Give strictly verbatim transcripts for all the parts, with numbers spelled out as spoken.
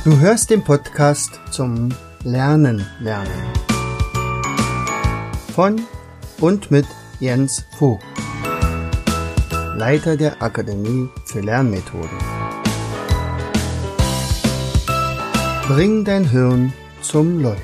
Du hörst den Podcast zum Lernen lernen von und mit Jens Vogt, Leiter der Akademie für Lernmethoden. Bring dein Hirn zum Leuchten.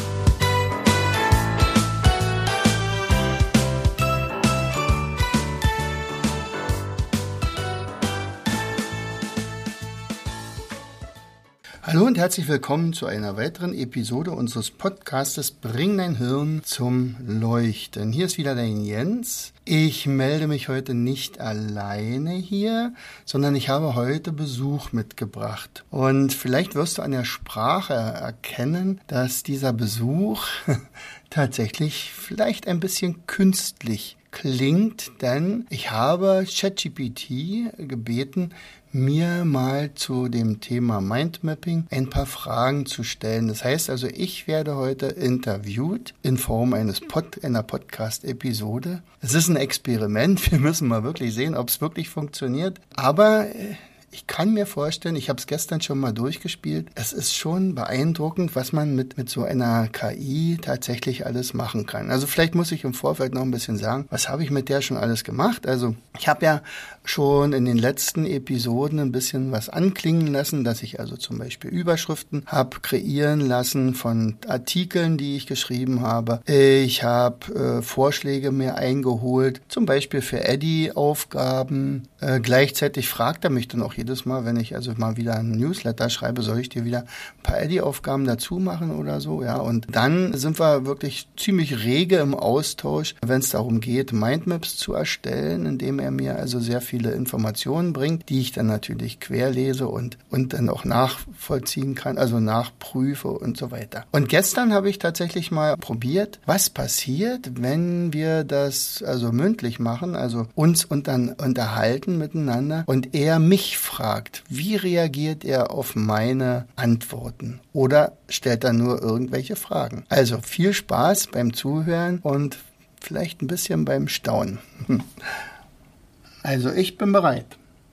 Hallo und herzlich willkommen zu einer weiteren Episode unseres Podcastes Bring dein Hirn zum Leuchten. Hier ist wieder dein Jens. Ich melde mich heute nicht alleine hier, sondern ich habe heute Besuch mitgebracht. Und vielleicht wirst du an der Sprache erkennen, dass dieser Besuch tatsächlich vielleicht ein bisschen künstlich klingt, denn ich habe ChatGPT gebeten, mir mal zu dem Thema Mindmapping ein paar Fragen zu stellen. Das heißt also, ich werde heute interviewt in Form eines Pod, einer Podcast-Episode. Es ist ein Experiment. Wir müssen mal wirklich sehen, ob es wirklich funktioniert. Aber ich kann mir vorstellen, ich habe es gestern schon mal durchgespielt, es ist schon beeindruckend, was man mit, mit so einer K I tatsächlich alles machen kann. Also vielleicht muss ich im Vorfeld noch ein bisschen sagen, was habe ich mit der schon alles gemacht? Also ich habe ja schon in den letzten Episoden ein bisschen was anklingen lassen, dass ich also zum Beispiel Überschriften habe kreieren lassen von Artikeln, die ich geschrieben habe. Ich habe äh, Vorschläge mir eingeholt, zum Beispiel für Eddy-Aufgaben. Äh, gleichzeitig fragt er mich dann auch jedes Mal, wenn ich also mal wieder einen Newsletter schreibe, soll ich dir wieder ein paar Eddy-Aufgaben dazu machen oder so, ja. Und dann sind wir wirklich ziemlich rege im Austausch, wenn es darum geht, Mindmaps zu erstellen, indem er mir also sehr viele Informationen bringt, die ich dann natürlich querlese und, und dann auch nachvollziehen kann, also nachprüfe und so weiter. Und gestern habe ich tatsächlich mal probiert, was passiert, wenn wir das also mündlich machen, also uns und dann unterhalten miteinander und er mich fragt, wie reagiert er auf meine Antworten oder stellt er nur irgendwelche Fragen. Also viel Spaß beim Zuhören und vielleicht ein bisschen beim Staunen. Also ich bin bereit.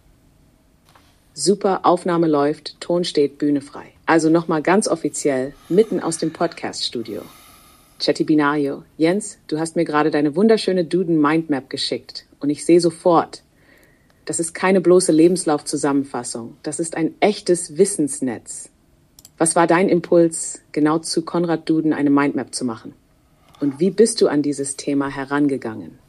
Super, Aufnahme läuft, Ton steht, Bühne frei. Also nochmal ganz offiziell, mitten aus dem Podcast-Studio. Chatty Binario, Jens, du hast mir gerade deine wunderschöne Duden-Mindmap geschickt und ich sehe sofort, das ist keine bloße Lebenslaufzusammenfassung, das ist ein echtes Wissensnetz. Was war dein Impuls, genau zu Konrad Duden eine Mindmap zu machen? Und wie bist du an dieses Thema herangegangen?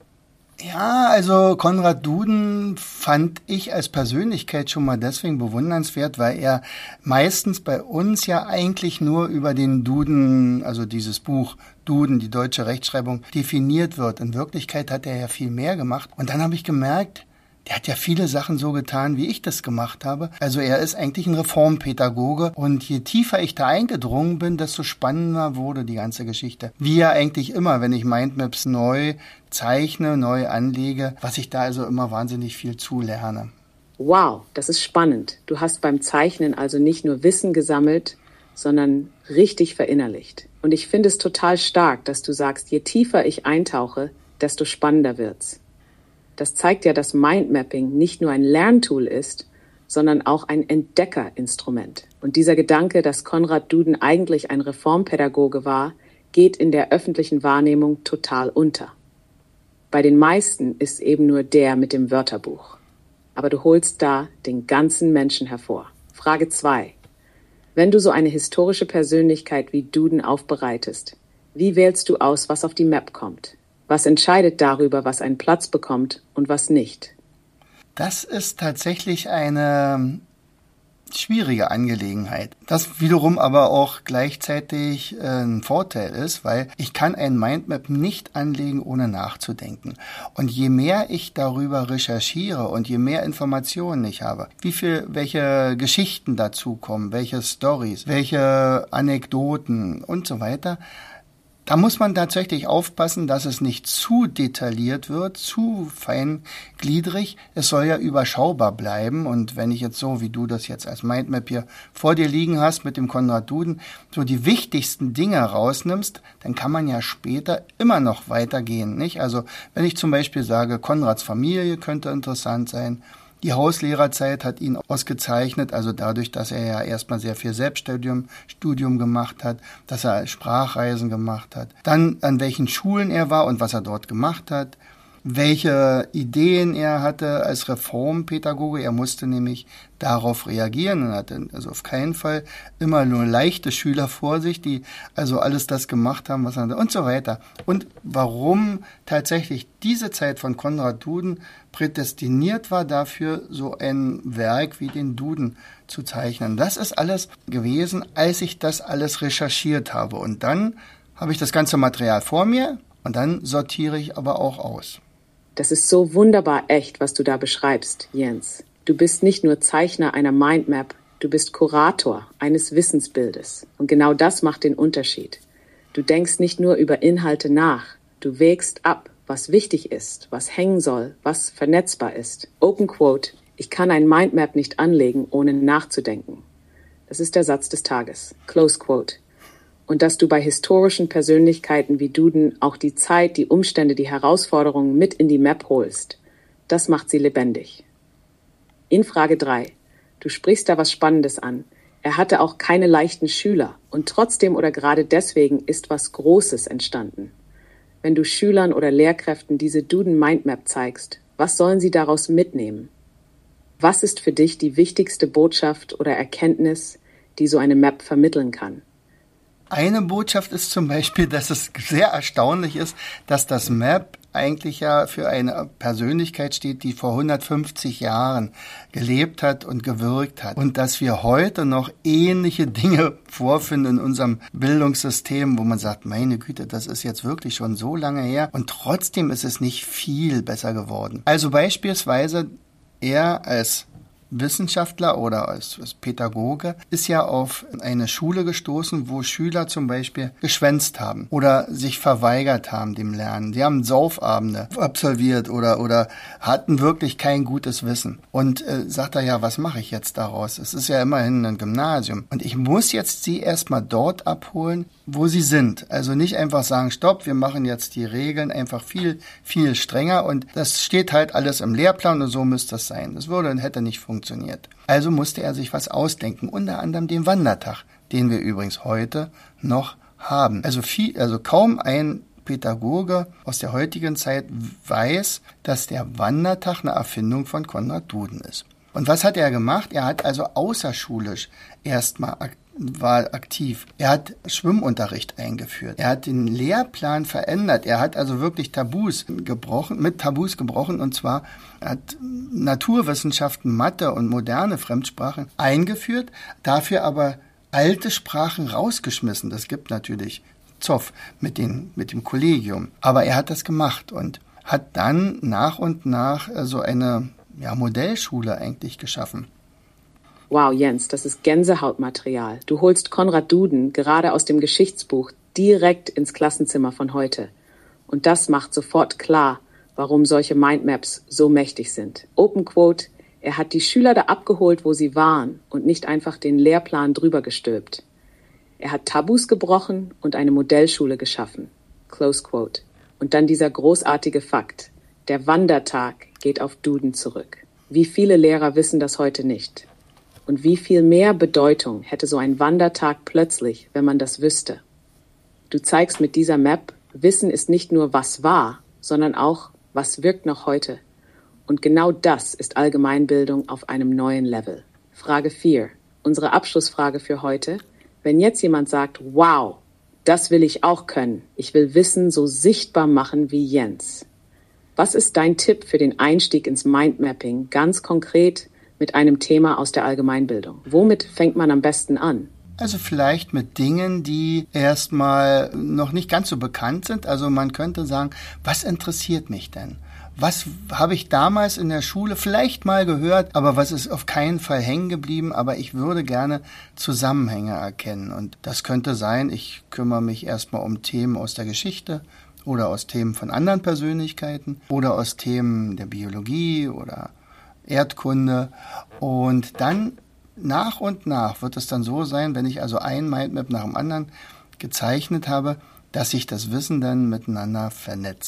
Ja, also Konrad Duden fand ich als Persönlichkeit schon mal deswegen bewundernswert, weil er meistens bei uns ja eigentlich nur über den Duden, also dieses Buch Duden, die deutsche Rechtschreibung, definiert wird. In Wirklichkeit hat er ja viel mehr gemacht. Und dann habe ich gemerkt, der hat ja viele Sachen so getan, wie ich das gemacht habe. Also er ist eigentlich ein Reformpädagoge und je tiefer ich da eingedrungen bin, desto spannender wurde die ganze Geschichte. Wie ja eigentlich immer, wenn ich Mindmaps neu zeichne, neu anlege, was ich da also immer wahnsinnig viel zulerne. Wow, das ist spannend. Du hast beim Zeichnen also nicht nur Wissen gesammelt, sondern richtig verinnerlicht. Und ich finde es total stark, dass du sagst, je tiefer ich eintauche, desto spannender wird's. Das zeigt ja, dass Mindmapping nicht nur ein Lerntool ist, sondern auch ein Entdeckerinstrument. Und dieser Gedanke, dass Konrad Duden eigentlich ein Reformpädagoge war, geht in der öffentlichen Wahrnehmung total unter. Bei den meisten ist eben nur der mit dem Wörterbuch. Aber du holst da den ganzen Menschen hervor. Frage zwei. Wenn du so eine historische Persönlichkeit wie Duden aufbereitest, wie wählst du aus, was auf die Map kommt? Was entscheidet darüber, was einen Platz bekommt und was nicht? Das ist tatsächlich eine schwierige Angelegenheit. Das wiederum aber auch gleichzeitig ein Vorteil ist, weil ich kann ein Mindmap nicht anlegen, ohne nachzudenken. Und je mehr ich darüber recherchiere und je mehr Informationen ich habe, wie viel, welche Geschichten dazukommen, welche Storys, welche Anekdoten und so weiter, da muss man tatsächlich aufpassen, dass es nicht zu detailliert wird, zu feingliedrig. Es soll ja überschaubar bleiben. Und wenn ich jetzt so, wie du das jetzt als Mindmap hier vor dir liegen hast mit dem Konrad Duden, so die wichtigsten Dinge rausnimmst, dann kann man ja später immer noch weitergehen, nicht? Also wenn ich zum Beispiel sage, Konrads Familie könnte interessant sein, Die Hauslehrerzeit hat ihn ausgezeichnet, also dadurch, dass er ja erstmal sehr viel Selbststudium Studium gemacht hat, dass er Sprachreisen gemacht hat. Dann an welchen Schulen er war und was er dort gemacht hat. Welche Ideen er hatte als Reformpädagoge. Er musste nämlich darauf reagieren und hatte also auf keinen Fall immer nur leichte Schüler vor sich, die also alles das gemacht haben, was er und so weiter. Und warum tatsächlich diese Zeit von Konrad Duden prädestiniert war dafür, so ein Werk wie den Duden zu zeichnen. Das ist alles gewesen, als ich das alles recherchiert habe. Und dann habe ich das ganze Material vor mir und dann sortiere ich aber auch aus. Das ist so wunderbar echt, was du da beschreibst, Jens. Du bist nicht nur Zeichner einer Mindmap, du bist Kurator eines Wissensbildes. Und genau das macht den Unterschied. Du denkst nicht nur über Inhalte nach, du wägst ab, was wichtig ist, was hängen soll, was vernetzbar ist. Open Quote, ich kann ein Mindmap nicht anlegen, ohne nachzudenken. Das ist der Satz des Tages. Close Quote. Und dass du bei historischen Persönlichkeiten wie Duden auch die Zeit, die Umstände, die Herausforderungen mit in die Map holst, das macht sie lebendig. In Frage drei. Du sprichst da was Spannendes an. Er hatte auch keine leichten Schüler und trotzdem oder gerade deswegen ist was Großes entstanden. Wenn du Schülern oder Lehrkräften diese Duden Mindmap zeigst, was sollen sie daraus mitnehmen? Was ist für dich die wichtigste Botschaft oder Erkenntnis, die so eine Map vermitteln kann? Eine Botschaft ist zum Beispiel, dass es sehr erstaunlich ist, dass das Map eigentlich ja für eine Persönlichkeit steht, die vor hundertfünfzig Jahren gelebt hat und gewirkt hat. Und dass wir heute noch ähnliche Dinge vorfinden in unserem Bildungssystem, wo man sagt, meine Güte, das ist jetzt wirklich schon so lange her und trotzdem ist es nicht viel besser geworden. Also beispielsweise er als Wissenschaftler oder als, als Pädagoge ist ja auf eine Schule gestoßen, wo Schüler zum Beispiel geschwänzt haben oder sich verweigert haben dem Lernen. Die haben Saufabende absolviert oder oder hatten wirklich kein gutes Wissen. Und äh, sagt er, ja, was mache ich jetzt daraus? Es ist ja immerhin ein Gymnasium. Und ich muss jetzt sie erstmal dort abholen, wo sie sind. Also nicht einfach sagen, stopp, wir machen jetzt die Regeln einfach viel, viel strenger und das steht halt alles im Lehrplan und so müsste das sein. Das würde und hätte nicht funktioniert. Funktioniert. Also musste er sich was ausdenken, unter anderem den Wandertag, den wir übrigens heute noch haben. Also viel, also kaum ein Pädagoge aus der heutigen Zeit weiß, dass der Wandertag eine Erfindung von Konrad Duden ist. Und was hat er gemacht? Er hat also außerschulisch erstmal war aktiv. Er hat Schwimmunterricht eingeführt. Er hat den Lehrplan verändert. Er hat also wirklich Tabus gebrochen, mit Tabus gebrochen und zwar hat Naturwissenschaften, Mathe und moderne Fremdsprachen eingeführt, dafür aber alte Sprachen rausgeschmissen. Das gibt natürlich Zoff mit, den, mit dem Kollegium. Aber er hat das gemacht und hat dann nach und nach so eine ja, Modellschule eigentlich geschaffen. Wow, Jens, das ist Gänsehautmaterial. Du holst Konrad Duden gerade aus dem Geschichtsbuch direkt ins Klassenzimmer von heute. Und das macht sofort klar, warum solche Mindmaps so mächtig sind. Open Quote, er hat die Schüler da abgeholt, wo sie waren und nicht einfach den Lehrplan drüber gestülpt. Er hat Tabus gebrochen und eine Modellschule geschaffen. Close Quote. Und dann dieser großartige Fakt. Der Wandertag geht auf Duden zurück. Wie viele Lehrer wissen das heute nicht? Und wie viel mehr Bedeutung hätte so ein Wandertag plötzlich, wenn man das wüsste? Du zeigst mit dieser Map, Wissen ist nicht nur was war, sondern auch, was wirkt noch heute. Und genau das ist Allgemeinbildung auf einem neuen Level. Frage vier. Unsere Abschlussfrage für heute. Wenn jetzt jemand sagt, wow, das will ich auch können. Ich will Wissen so sichtbar machen wie Jens. Was ist dein Tipp für den Einstieg ins Mindmapping, ganz konkret mit einem Thema aus der Allgemeinbildung? Womit fängt man am besten an? Also vielleicht mit Dingen, die erstmal noch nicht ganz so bekannt sind. Also man könnte sagen, was interessiert mich denn? Was habe ich damals in der Schule vielleicht mal gehört, aber was ist auf keinen Fall hängen geblieben, aber ich würde gerne Zusammenhänge erkennen. Und das könnte sein, ich kümmere mich erstmal um Themen aus der Geschichte oder aus Themen von anderen Persönlichkeiten oder aus Themen der Biologie oder Erdkunde. Und dann nach und nach wird es dann so sein, wenn ich also ein Mindmap nach dem anderen gezeichnet habe, dass sich das Wissen dann miteinander vernetzt.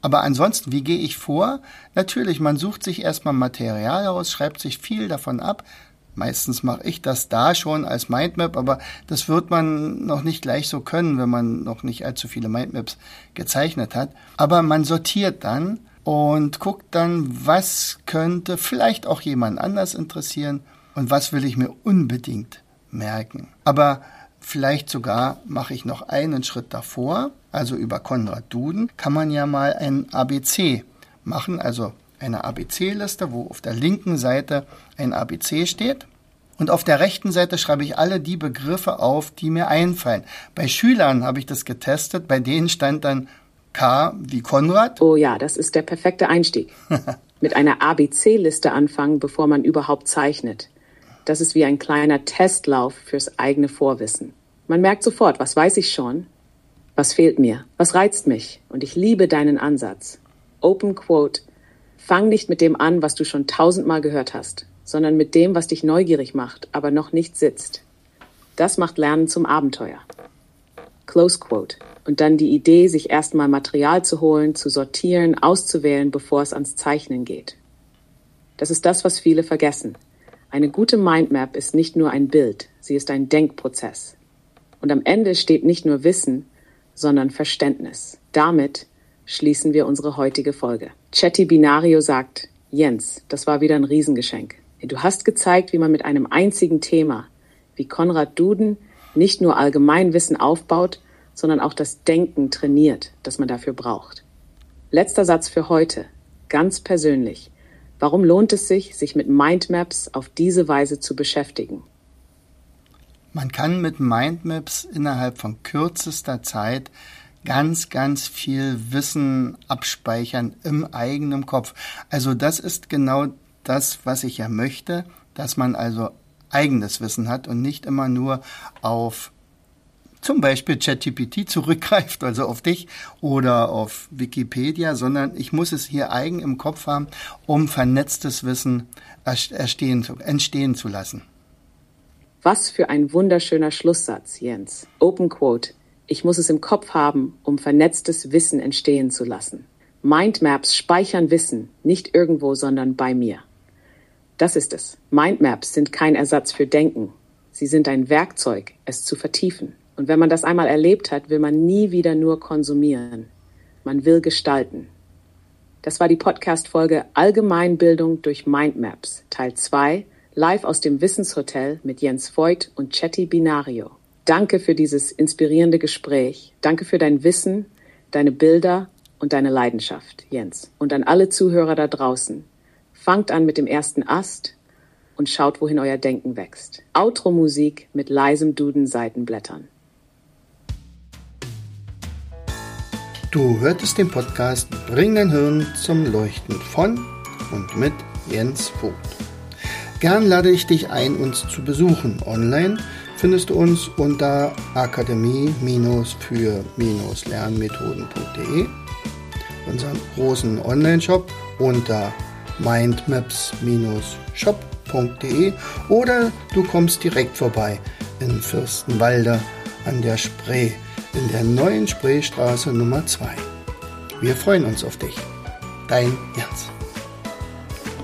Aber ansonsten, wie gehe ich vor? Natürlich, man sucht sich erstmal Material aus, schreibt sich viel davon ab. Meistens mache ich das da schon als Mindmap, aber das wird man noch nicht gleich so können, wenn man noch nicht allzu viele Mindmaps gezeichnet hat. Aber man sortiert dann und guckt dann, was könnte vielleicht auch jemand anders interessieren und was will ich mir unbedingt merken. Aber vielleicht sogar mache ich noch einen Schritt davor, also über Konrad Duden kann man ja mal ein A B C machen, also eine A B C-Liste, wo auf der linken Seite ein A B C steht. Und auf der rechten Seite schreibe ich alle die Begriffe auf, die mir einfallen. Bei Schülern habe ich das getestet, bei denen stand dann K wie Konrad. Oh ja, das ist der perfekte Einstieg. Mit einer A B C-Liste anfangen, bevor man überhaupt zeichnet. Das ist wie ein kleiner Testlauf fürs eigene Vorwissen. Man merkt sofort, was weiß ich schon, was fehlt mir, was reizt mich. Und ich liebe deinen Ansatz. Open Quote, fang nicht mit dem an, was du schon tausendmal gehört hast, sondern mit dem, was dich neugierig macht, aber noch nicht sitzt. Das macht Lernen zum Abenteuer. Close Quote. Und dann die Idee, sich erstmal Material zu holen, zu sortieren, auszuwählen, bevor es ans Zeichnen geht. Das ist das, was viele vergessen. Eine gute Mindmap ist nicht nur ein Bild, sie ist ein Denkprozess. Und am Ende steht nicht nur Wissen, sondern Verständnis. Damit schließen wir unsere heutige Folge. Chetty Binario sagt, Jens, das war wieder ein Riesengeschenk. Du hast gezeigt, wie man mit einem einzigen Thema, wie Konrad Duden, nicht nur Allgemeinwissen aufbaut, sondern auch das Denken trainiert, das man dafür braucht. Letzter Satz für heute, ganz persönlich. Warum lohnt es sich, sich mit Mindmaps auf diese Weise zu beschäftigen? Man kann mit Mindmaps innerhalb von kürzester Zeit ganz, ganz viel Wissen abspeichern im eigenen Kopf. Also das ist genau das, was ich ja möchte, dass man also eigenes Wissen hat und nicht immer nur auf zum Beispiel ChatGPT zurückgreift, also auf dich oder auf Wikipedia, sondern ich muss es hier eigen im Kopf haben, um vernetztes Wissen erstehen, entstehen zu lassen. Was für ein wunderschöner Schlusssatz, Jens. Open Quote. Ich muss es im Kopf haben, um vernetztes Wissen entstehen zu lassen. Mindmaps speichern Wissen, nicht irgendwo, sondern bei mir. Das ist es. Mindmaps sind kein Ersatz für Denken. Sie sind ein Werkzeug, es zu vertiefen. Und wenn man das einmal erlebt hat, will man nie wieder nur konsumieren. Man will gestalten. Das war die Podcast-Folge Allgemeinbildung durch Mindmaps, Teil zwei, live aus dem Wissenshotel mit Jens Voigt und Chetty Binario. Danke für dieses inspirierende Gespräch. Danke für dein Wissen, deine Bilder und deine Leidenschaft, Jens. Und an alle Zuhörer da draußen. Fangt an mit dem ersten Ast und schaut, wohin euer Denken wächst. Outro-Musik mit leisem Duden-Seitenblättern. Du hörtest den Podcast Bring dein Hirn zum Leuchten von und mit Jens Voigt. Gern lade ich dich ein, uns zu besuchen. Online findest du uns unter akademie für lernmethoden punkt de, unseren großen Online-Shop unter mindmaps shop punkt de oder du kommst direkt vorbei in Fürstenwalde an der Spree, in der neuen Spreestraße Nummer zwei. Wir freuen uns auf dich. Dein Jens.